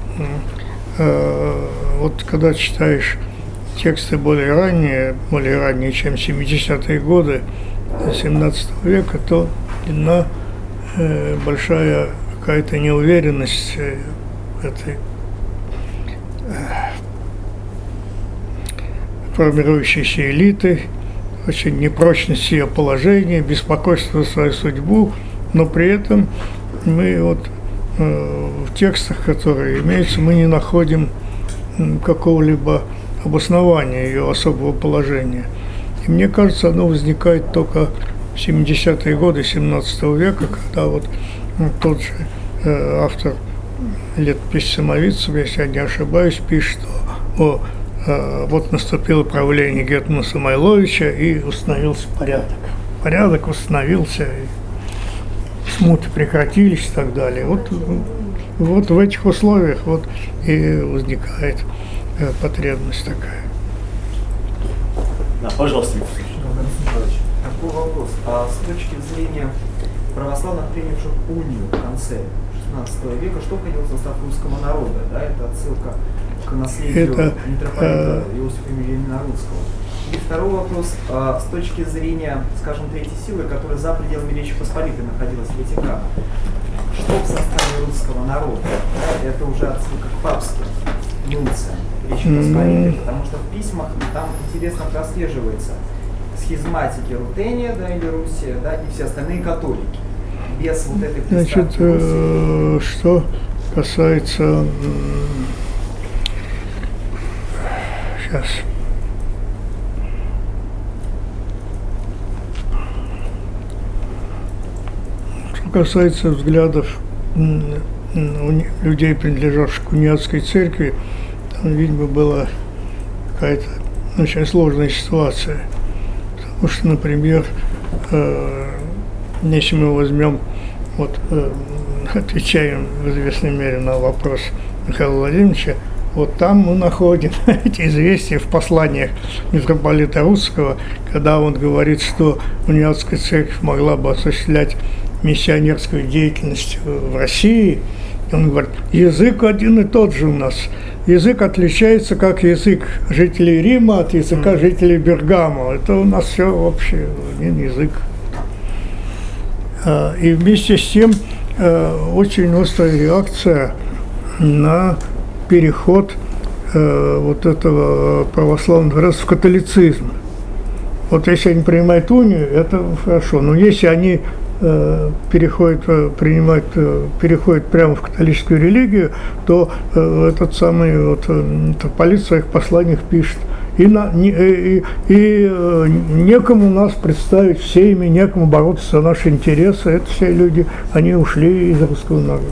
э, вот когда читаешь тексты более ранние, более ранние, чем семидесятые годы семнадцатого века, то видна э, большая какая-то неуверенность э, этой э, формирующейся элиты, очень непрочность ее положения, беспокойство за свою судьбу, но при этом мы вот э, в текстах, которые имеются, мы не находим э, какого-либо обоснования ее особого положения. И мне кажется, оно возникает только в семидесятые годы семнадцатого века, когда вот ну, тот же э, автор летописи Самовидцев, если я не ошибаюсь, пишет, что о, э, вот наступило правление Гетмана Самойловича и установился порядок. Порядок установился, и смуты прекратились и так далее. Вот, вот в этих условиях вот и возникает э, потребность такая. Да, пожалуйста, такой вопрос. А с точки зрения православных, принявших унию в конце шестнадцатого века, что входило в состав русского народа? Да, это отсылка к наследию это, митрополита э... Иосифа Емельянина Рудского. И второй вопрос. А, с точки зрения, скажем, третьей силы, которая за пределами Речи Посполитой находилась в Ватикане, что в составе русского народа? Да, это уже отсылка к папским нунциям Речи Посполитой, потому что в письмах там интересно прослеживается схизматики Рутения, да, или Руси, да, и все остальные католики. Без вот этой Значит, э, что касается... Сейчас. Что касается взглядов людей, принадлежавших к униатской церкви, там, видимо, была какая-то очень сложная ситуация. Потому что, например, э, если мы возьмем, вот, э, отвечаем в известной мере на вопрос Михаила Владимировича, вот там мы находим эти известия в посланиях митрополита Русского, когда он говорит, что униатская церковь могла бы осуществлять миссионерскую деятельность в России. Он говорит, язык один и тот же у нас. Язык отличается как язык жителей Рима от языка жителей Бергама. Это у нас все вообще один язык. И вместе с тем очень острая реакция на переход вот этого православного дворца в католицизм. Вот если они принимают унию, это хорошо. Но если они переходит, принимает, переходит прямо в католическую религию, то э, этот самый вот, митрополит в своих посланиях пишет, и, на, не, и, и э, некому нас представить всеми, некому бороться за наши интересы, это все люди, они ушли из русского народа.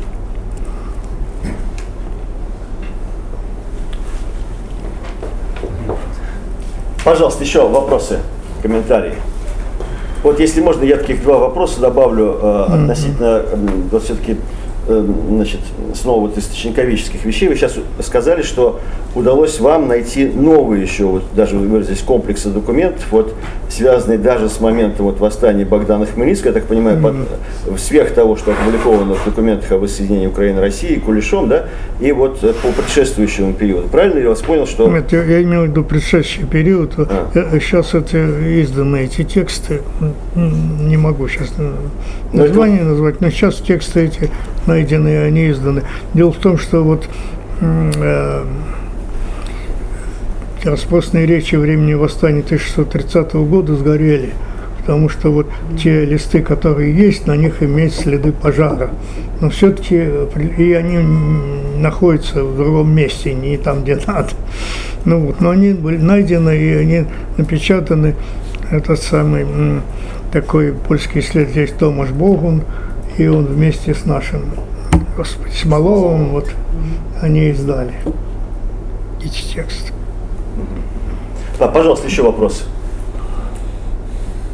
Пожалуйста, еще вопросы, комментарии. Вот если можно, я таких два вопроса добавлю э, относительно э, вот все-таки э, значит, снова вот источниковических вещей. Вы сейчас сказали, что удалось вам найти новые еще, вот, даже вы выразились, комплексы документов, вот, связанные даже с моментом вот, восстания Богдана Хмельницкого, я так понимаю, mm-hmm. под, сверх того, что опубликовано в документах о воссоединении Украины и России, Кулешом, да, и вот по предшествующему периоду. Правильно ли я вас понял, что... Нет, я, я имел в виду предшествующий период. А. Сейчас это изданы эти тексты, не могу сейчас название но назвать, но сейчас тексты эти найдены, они изданы. Дело в том, что вот э, распостные речи времени восстания тысяча шестьсот тридцатого года сгорели, потому что вот те листы, которые есть, на них имеются следы пожара. Но все-таки и они находятся в другом месте, не там, где надо. Ну вот, но они были найдены и они напечатаны. Этот самый такой польский исследователь Томаш Богун, и он вместе с нашим, господи, Смоловым, вот они издали эти тексты. Да, пожалуйста, еще вопросы.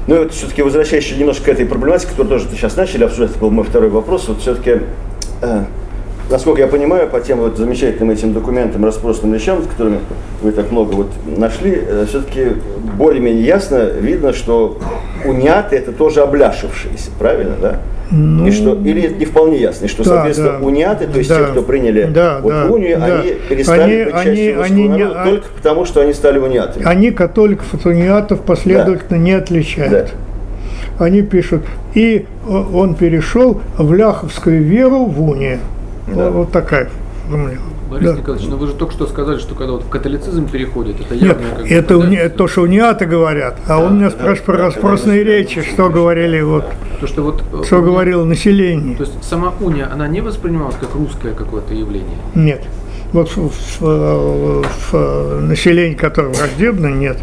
Ну, вот все-таки возвращаясь еще немножко к этой проблематике, которую тоже сейчас начали обсуждать, это был мой второй вопрос, вот все-таки, э, насколько я понимаю, по тем вот замечательным этим документам, распространным вещам, с которыми вы так много вот нашли, э, все-таки более-менее ясно видно, что уняты это тоже обляшившиеся, правильно, да? Ну, и что, или не вполне ясно, и что, да, соответственно, да, уняты, то есть да, те, кто приняли да, вот да, унию, да. они перестали Они- быть они- частью русского они не- народа а- только потому, что они стали унятами. Они католиков от униатов последовательно не отличают. Да. Они пишут, и о- он перешел в ляховскую веру в унию. Да. Вот, вот такая формулировка. Борис Да. Николаевич, ну вы же только что сказали, что когда вот в католицизм переходит, это Нет, явно как бы это, уни- предательство. это то, что униаты говорят, а он меня спрашивает про да, распросные да, речи, да, что да, говорили, вот, То, что вот э, что уния- говорило население. То есть сама уния, она не воспринималась как русское какое-то явление? Нет. Вот в, в- в- в населении, которое враждебно, нет.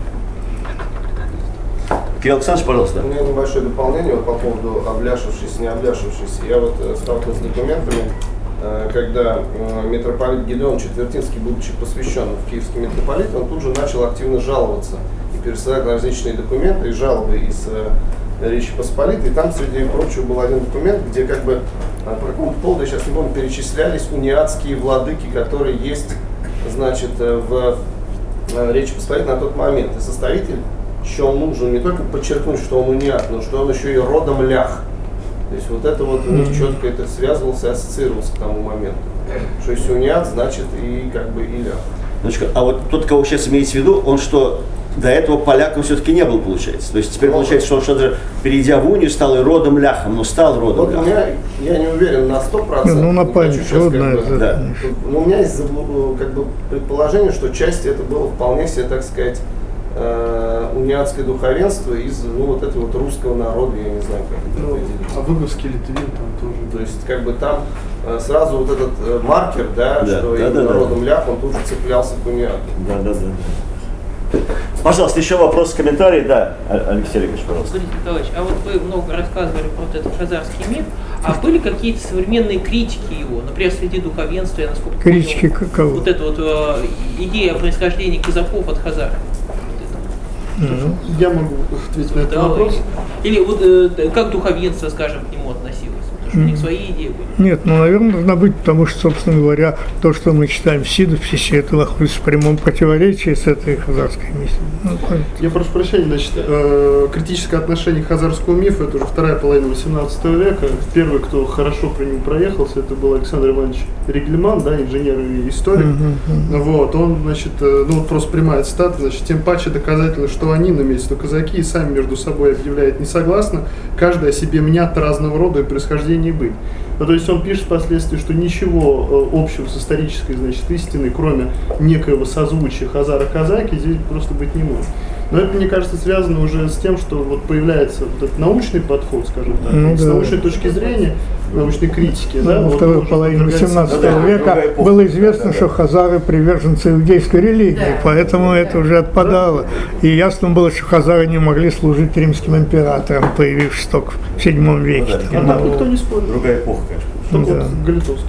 Кирилл Александрович, пожалуйста. У меня небольшое дополнение вот по поводу обляшившись, не обляшившись. Я вот э, сталкивался с документами, э, когда э, митрополит Гедеон Четвертинский, будучи посвященным в киевский митрополит, он тут же начал активно жаловаться и пересылать различные документы и жалобы из э, Речи Посполитой. И там, среди прочего, был один документ, где как бы, э, по какому-то поводу, я сейчас не помню, перечислялись униатские владыки, которые есть, значит, э, в э, Речи Посполитой на тот момент. И составитель счел нужно не только подчеркнуть, что он униат, но что он еще и родом лях. То есть вот это вот у них четко это связывалось и ассоциировалось к тому моменту. Что если униат, значит и как бы и лях. Дочка, а вот тот, кого сейчас имеете в виду, он что, до этого поляком все-таки не был, получается? То есть теперь Ну, получается, что он что-то, перейдя в унию, стал и родом ляхом, но стал родом Вот у ляхом. меня, я не уверен на сто процентов. Ну, на не память хочу щас как трудно бы- это. Да. Но у меня есть заблу- как бы предположение, что часть это было вполне себе, так сказать, э, униатское духовенство из ну, вот этого вот русского народа, я не знаю, как это Ну, определить. а Выговский Литвин там тоже. То есть, как бы там э, сразу вот этот э, маркер, да, Да, что да, именно да, да. родом лях, он тут же цеплялся к униату. Да, да, да. Пожалуйста, еще вопрос, комментарий. Да, Алексей Олегович, пожалуйста. Борис Николаевич, а вот вы много рассказывали про вот этот хазарский миф, а были какие-то современные критики его, например, среди духовенства, я насколько Критики понял, кого? вот эта вот э, идея о происхождении казаков от хазар. Ну, Я могу ответить на этот Да, вопрос. или вот э, как духовенство, скажем, к нему относилось? Потому что у них свои идеи были. нет, ну, наверное, должна быть, потому что, собственно говоря, то, что мы читаем в Сидописи, это находится в прямом противоречии с этой хазарской миссией. Ну, понятно. Я прошу прощения, значит, э, критическое отношение к хазарскому мифу, это уже вторая половина восемнадцатого века. Первый, кто хорошо по нему проехался, это был Александр Иванович Ригельман, да, инженер и историк. Мгм. Вот, он, значит, э, ну вот просто прямая цитата, значит, тем паче доказательно, что они, на месте казаки, и сами между собой объявляют несогласно, каждый о себе мнят разного рода и происхождения быть. Ну, то есть он пишет впоследствии, что ничего э, общего с исторической, значит, истиной, кроме некоего созвучия хазара-казаки, здесь просто быть не может. Но это, мне кажется, связано уже с тем, что вот появляется вот этот научный подход, скажем так, Ну, с да. научной точки зрения, научной критики, Ну, да, во вот второй можно половине подвергать восемнадцатого Да, да, века другая эпоха. было известно, Да, да, что да. хазары приверженцы иудейской религии, Да. поэтому это уже отпадало. И ясно было, что хазары не могли служить римским императорам, появившись только в седьмом веке. Ну, да. Там, А так ну, никто не спорит. Другая эпоха, конечно. Только Да. вот Галитовский.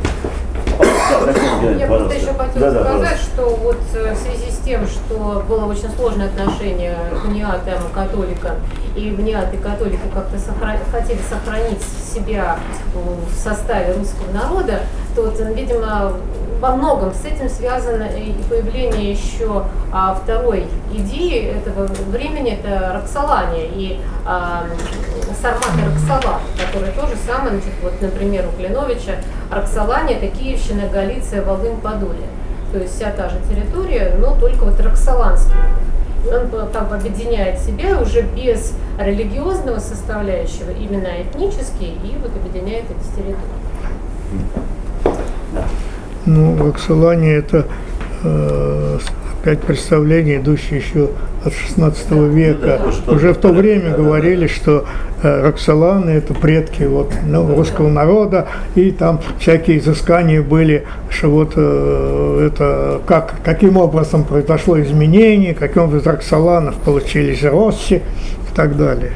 Я просто еще хотела Да, да, сказать, пожалуйста. что вот э, в связи с тем, что было очень сложное отношение к униатам и католикам, и униаты и католики как-то сохра- хотели сохранить себя в составе русского народа, то, вот, видимо, во многом с этим связано и появление еще а, второй идеи этого времени, это Роксолания и а, Сармат и Роксолан, которые тоже самое, значит, вот, например, у Клиновича Роксолания – это Киевщина, Галиция, Волынь, Подолье. То есть вся та же территория, но только вот роксоланский. И он как бы объединяет себя уже без религиозного составляющего, именно этнический, и вот объединяет эти территории. Ну, Роксолания – это э, опять представление, идущее еще от шестнадцатого века. да, тоже- тоже Уже в то понятно, время да, да, говорили, что э, Роксоланы – это предки вот, ну, русского народа, и там всякие изыскания были, что вот э, это как, каким образом произошло изменение, каким образом из Роксоланов получились Росси и так далее.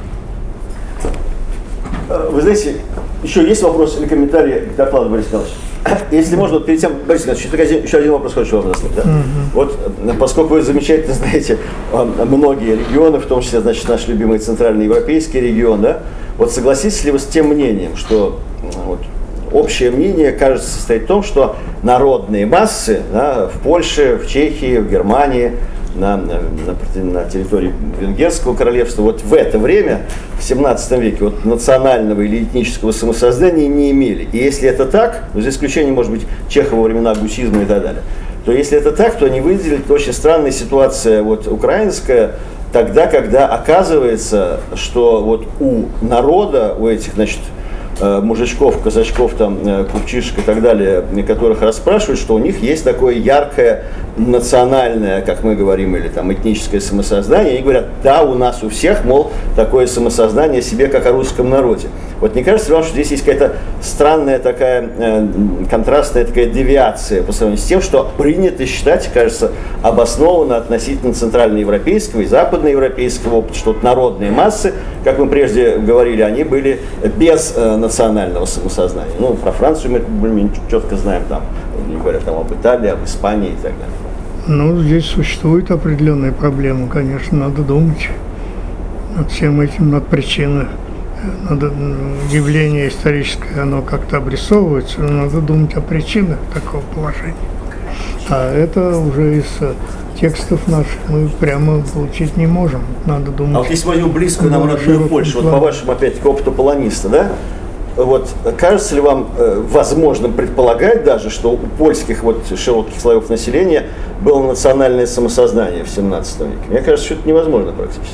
Вы знаете, еще есть вопросы или комментарии к докладу Бориса Николаевича? Если можно, вот перед тем, Борис Николаевич, еще один вопрос хочу вам задать. Да? Mm-hmm. Вот, поскольку вы замечательно знаете многие регионы, в том числе, значит, наш любимый центральноевропейский регион, да, вот согласитесь ли вы с тем мнением, что вот, общее мнение, кажется, состоит в том, что народные массы, да, в Польше, в Чехии, в Германии, на, на, на территории Венгерского королевства, вот в это время, в семнадцатом веке, вот национального или этнического самосоздания не имели. И если это так, ну, за исключением, может быть, Чехова времена гусизма и так далее, то если это так, то они выделили очень странная ситуация вот, украинская, тогда, когда оказывается, что вот у народа, у этих, значит, мужичков, казачков, там, купчишек и так далее, которых расспрашивают, что у них есть такое яркое национальное, как мы говорим, или там этническое самосознание, и говорят, да, у нас у всех, мол, такое самосознание о себе, как о русском народе. Вот не кажется ли вам, что здесь есть какая-то странная такая, э, контрастная такая девиация по сравнению с тем, что принято считать, кажется, обоснованно относительно центральноевропейского и западноевропейского опыта, что вот народные массы, как мы прежде говорили, они были без э, национального самосознания. Ну, про Францию мы более-менее четко знаем, там, не говоря там об Италии, об Испании и так далее. Ну, здесь существуют определенные проблемы, конечно, надо думать над всем этим, над причиной. Надо, явление историческое, оно как-то обрисовывается, но надо думать о причинах такого положения. А это уже из текстов наших мы прямо получить не можем. Надо думать. А вот если возьмем близкую нам родную Польшу, вот по вашему, опять-таки, опыту полониста, да? Вот, кажется ли вам э, возможным предполагать даже, что у польских вот, широких слоев населения было национальное самосознание в семнадцатом веке? Мне кажется, что это невозможно практически.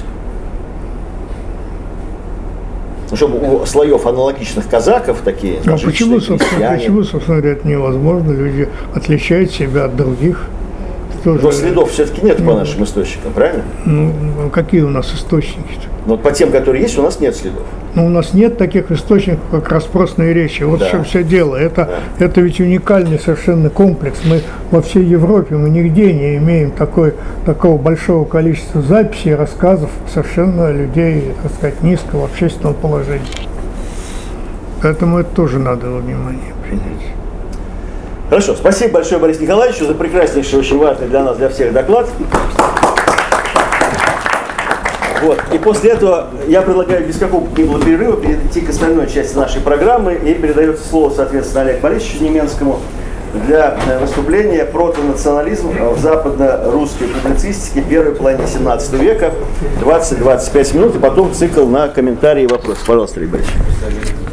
Чтобы у слоев аналогичных казаков такие... А почему, собственно, почему, собственно говоря, это невозможно? Люди отличают себя от других. Тоже... Но следов все-таки нет ну, по нашим источникам, правильно? Ну, какие у нас источники-то? Но по тем, которые есть, у нас нет следов. Но у нас нет таких источников, как распросные речи. Вот да. в чем все дело. Это, да. это ведь уникальный совершенно комплекс. Мы во всей Европе, мы нигде не имеем такой, такого большого количества записей и рассказов совершенно людей, так сказать, низкого общественного положения. Поэтому это тоже надо во внимание принять. Хорошо, спасибо большое Борису Николаевичу за прекраснейший, очень важный для нас, для всех доклад. Вот. И после этого я предлагаю без какого бы ни было перерыва перейти к остальной части нашей программы, и передается слово, соответственно, Олегу Борисовичу Неменскому для выступления «Протонационализм в западно-русской публицистике первой половины семнадцатого века», двадцать-двадцать пять минут, и потом цикл на комментарии и вопросы. Пожалуйста, Олег Борисович.